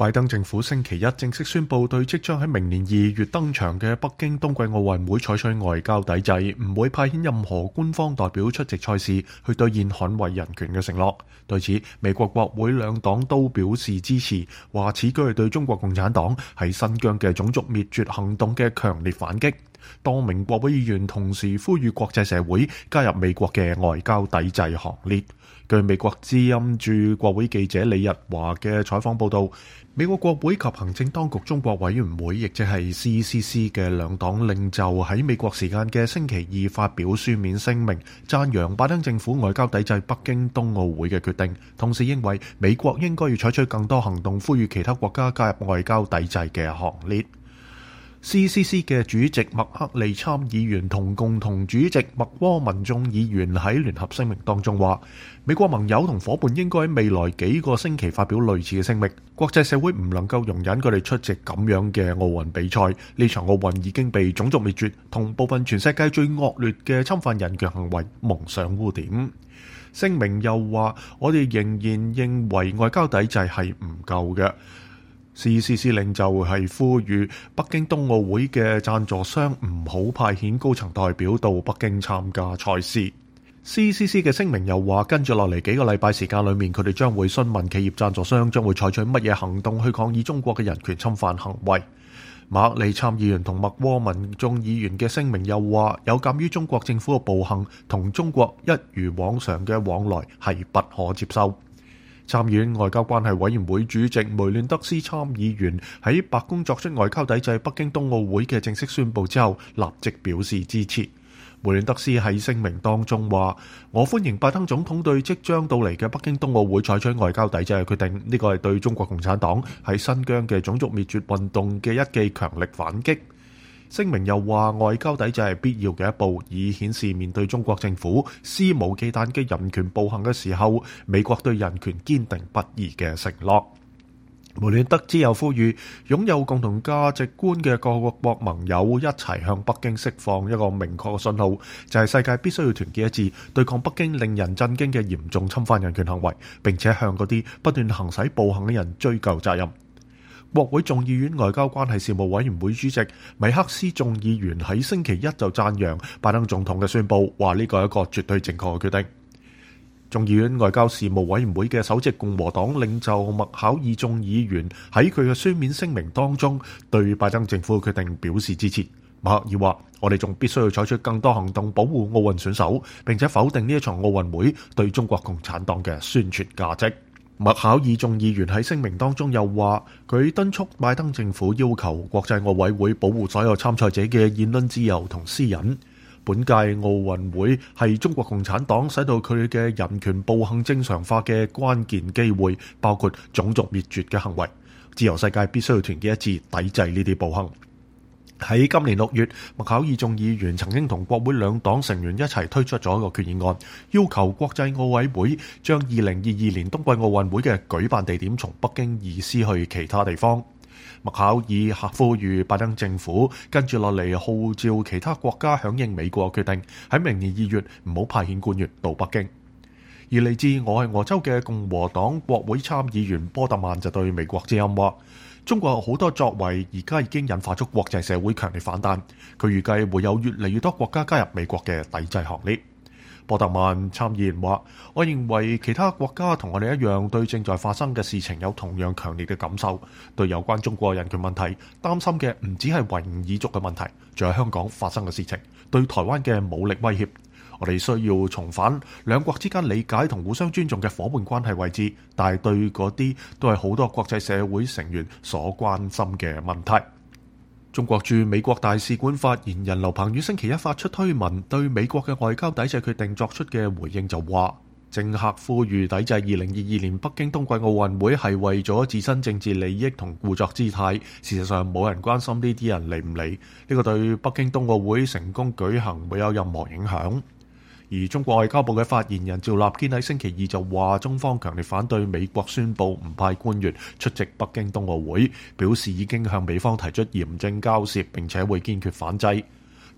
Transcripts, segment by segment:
拜登政府星期一正式宣布對即將喺明年2月登場嘅北京冬季奧運會採取外交抵制，唔會派遣任何官方代表出席賽事，去兌現捍衛人權嘅承諾。對此，美國國會兩黨都表示支持，話此舉係對中國共產黨喺新疆嘅種族滅絕行動嘅強烈反擊。多名國會議員同時呼籲國際社會加入美國嘅外交抵制行列。據美國之音駐國會記者李日華嘅採訪報道，美國國會及行政當局中國委員會，亦即係 CCC 嘅兩黨領袖喺美國時間嘅星期二發表書面聲明，讚揚拜登政府外交抵制北京冬奧會嘅決定，同時認為美國應該要採取更多行動，呼籲其他國家加入外交抵制嘅行列。CCC 嘅主席麥克利參議員同共同主席麥窩民眾議員喺聯合聲明當中話，美國盟友同夥伴應該喺未來幾個星期發表類似嘅聲明，國際社會唔能夠容忍佢哋出席咁樣嘅奧運比賽。呢場奧運已經被種族滅絕同部分全世界最惡劣嘅侵犯人權行為蒙上污點。聲明又話，我哋仍然認為外交抵制係唔夠嘅。CCC 領袖係呼籲北京冬奧會嘅贊助商唔好派遣高層代表到北京參加賽事。CCC 嘅聲明又話，跟住落嚟幾個禮拜時間裏面，佢哋將會詢問企業贊助商將會採取乜嘢行動去抗議中國嘅人權侵犯行為。馬克利參議員同麥窩民眾議員嘅聲明又話，有鑑於中國政府嘅暴行同中國一如往常嘅往來係不可接受。參議院外交關係委員會主席梅亂德斯參議員喺白宮作出外交抵制北京冬奧會嘅正式宣佈之後，立即表示支持。梅亂德斯喺聲明當中話，我歡迎拜登總統對即將到嚟嘅北京冬奧會採取外交抵制嘅決定，呢個係對中國共產黨喺新疆嘅種族滅絕運動嘅一記強力反擊。聲明又話，外交抵制係必要嘅一步，以顯示面對中國政府肆無忌憚嘅人權暴行嘅時候，美國對人權堅定不移嘅承諾。梅亂德之又呼籲擁有共同價值觀嘅各國盟友一齊向北京釋放一個明確嘅信號，就係世界必須要團結一致，對抗北京令人震驚嘅嚴重侵犯人權行為，並且向嗰啲不斷行使暴行嘅人追究責任。國會眾議院外交關係事務委員會主席米克斯眾議員喺星期一就讚揚拜登總統嘅宣佈，話呢個係一個絕對正確嘅決定。眾議院外交事務委員會嘅首席共和黨領袖麥考爾眾議員喺佢嘅書面聲明當中，對拜登政府嘅決定表示支持。麥克爾話，我哋仲必須要採取更多行動保護奧運選手，並且否定呢一場奧運會對中國共產黨嘅宣傳價值。麥考爾眾議員喺聲明當中又話，佢敦促拜登政府要求國際奧委會保護所有參賽者嘅言論自由同私隱。本屆奧運會係中國共產黨使到佢嘅人權暴行正常化嘅關鍵機會，包括種族滅絕嘅行為。自由世界必須要團結一致，抵制呢啲暴行。喺今年6月，麥考爾眾議員曾經同國會兩黨成員一齊推出咗一個決議案，要求國際奧委會將2022年冬季奧運會嘅舉辦地點從北京移師去其他地方。麥考爾呼籲拜登政府跟住落嚟號召其他國家響應美國決定，喺明年2月唔好派遣官員到北京。而嚟自俄亥俄州嘅共和黨國會參議員波特曼就對美國之音話，中國有好多作為，而家已經引發出國際社會強烈反彈。佢預計會有越嚟越多國家加入美國嘅抵制行列。波特曼參議員話，我認為其他國家同我哋一樣，對正在發生嘅事情有同樣強烈嘅感受。對有關中國人權問題，擔心嘅唔止係維吾爾族嘅問題，仲有香港發生嘅事情，對台灣嘅武力威脅。我哋需要重返兩國之間理解同互相尊重嘅夥伴關係位置，但係對嗰啲都係好多國際社會成員所關心嘅問題。中國駐美國大使館發言人劉鵬宇星期一發出推文，對美國嘅外交抵制決定作出嘅回應就話，政客呼籲抵制2022年北京冬季奧運會係為咗自身政治利益同故作姿態，事實上冇人關心呢啲人嚟唔嚟，呢個對北京冬奧會成功舉行沒有任何影響。而中國外交部嘅發言人趙立堅喺星期二就話，中方強烈反對美國宣布唔派官員出席北京冬奧會，表示已經向美方提出嚴正交涉，並且會堅決反制。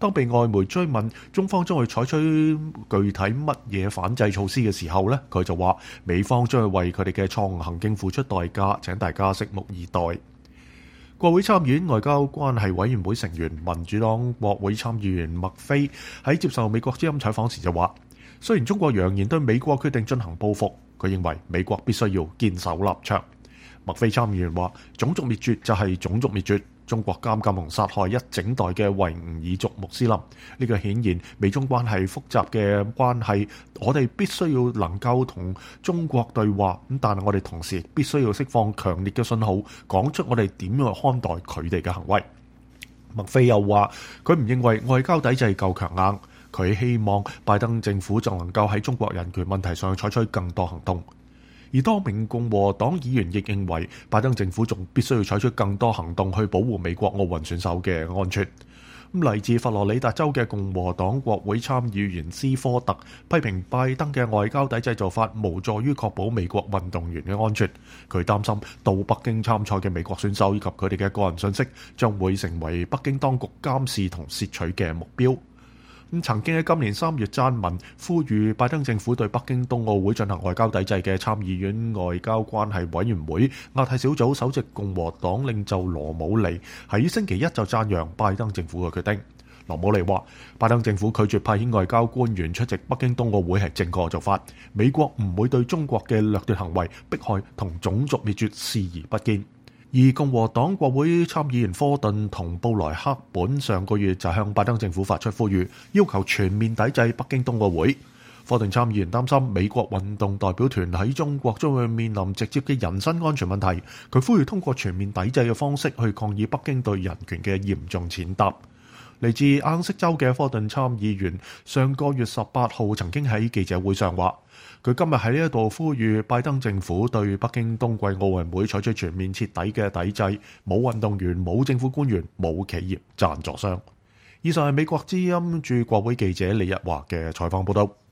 當被外媒追問中方將會採取具體乜嘢反制措施嘅時候呢，佢就話美方將會為佢哋嘅錯誤行徑付出代價，請大家拭目以待。國會參議院外交關係委員會成員民主黨國會參議員麥菲喺接受美國之音採訪時就話，雖然中國揚言對美國決定進行報復，佢認為美國必須要堅守立場。麥菲參議員話，種族滅絕就係種族滅絕，中國監禁同殺害一整代嘅維吾爾族穆斯林，呢個顯然美中關係複雜嘅關係，我哋必須要能夠同中國對話，但係我哋同時必須要釋放強烈嘅信號，講出我哋點樣去看待佢哋嘅行為。麥菲又話，佢唔認為外交抵制夠強硬，佢希望拜登政府就能夠喺中國人權問題上採取更多行動。而多名共和黨議員亦認為，拜登政府仲必須要採取更多行動去保護美國奧運選手嘅安全。嚟自佛羅里達州嘅共和黨國會參議員斯科特批評拜登嘅外交抵制做法無助於確保美國運動員嘅安全。佢擔心到北京參賽嘅美國選手以及佢哋嘅個人信息將會成為北京當局監視同竊取嘅目標。曾經喺今年3月撰文呼籲拜登政府對北京冬奧會進行外交抵制嘅參議院外交關係委員會亞太小組首席共和黨領袖羅姆尼喺星期一就讚揚拜登政府嘅決定。羅姆尼話，拜登政府拒絕派遣外交官員出席北京冬奧會係正確做法，美國唔會對中國嘅掠奪行為、迫害同種族滅絕視而不見。而共和黨國會參議員科頓同布萊克本上個月就向拜登政府發出呼籲，要求全面抵制北京冬奧會。科頓參議員擔心美國運動代表團喺中國將會面臨直接嘅人身安全問題，佢呼籲通過全面抵制嘅方式去抗議北京對人權嘅嚴重踐踏。嚟自亞瑟州嘅科頓參議員上個月18號曾經喺記者會上話，佢今日喺呢一度呼籲拜登政府對北京冬季奧運會採取全面徹底嘅抵制，冇運動員、冇政府官員、冇企業贊助商。以上係美國之音駐國會記者李日華嘅採訪報道。